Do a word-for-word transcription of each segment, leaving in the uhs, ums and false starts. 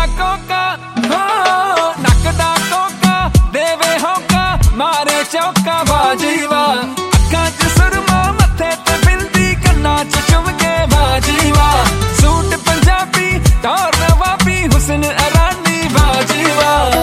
Coca हो नक दा कोका देवे होका मारे चौका बाजी वाह अखां च सुरमा मथे ते बिंदी कन्ना च चुमके बाजी वाह सूट पंजाबी टौर नवाबी हुस्न अरानी बाजी वाह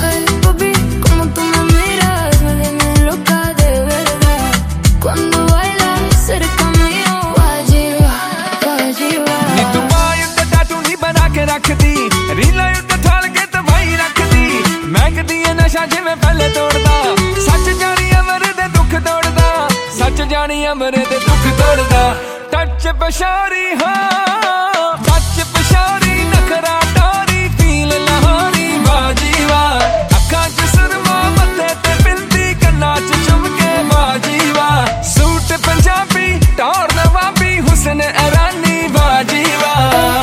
रखदी रीला उत्ते ठाल के तबाही रखदी महकदी है नशा जिवें पहले तोड़दा सच जानी अमर दे दुख तोड़दा सच जानी अमर दे दुख तोड़दा टच पशारी हो टच पशारी नखरा टोरी फील लाहौरी बाजी वाह अखां च सुरमा मथे ते बिंदी कन्ना च चुमके बाजी वाह सूट पंजाबी टौर नवाबी हुस्न अरानी बाजी वाह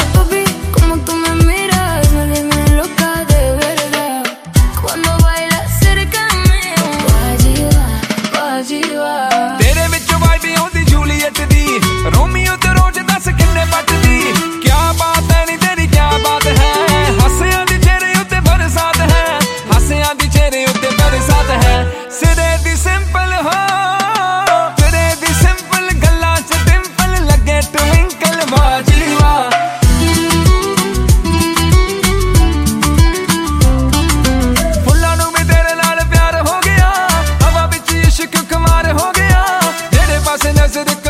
रोमियो ते रोज दस किन्ने पटदी क्या बात है नी तेरी क्या बात है हसियां दी चेहरे उत्ते बरसात है हसियां दी चेहरे उत्ते बरसात है सिरे दी सिंपल हो सिरे दी सिंपल गल्लां च डिंपल लगे ट्विंकल बाजी वाह फुल्लां नूं भी तेरे नाल प्यार हो गया हवा विच इश्क खुमार हो गया जेड़े पासे नजर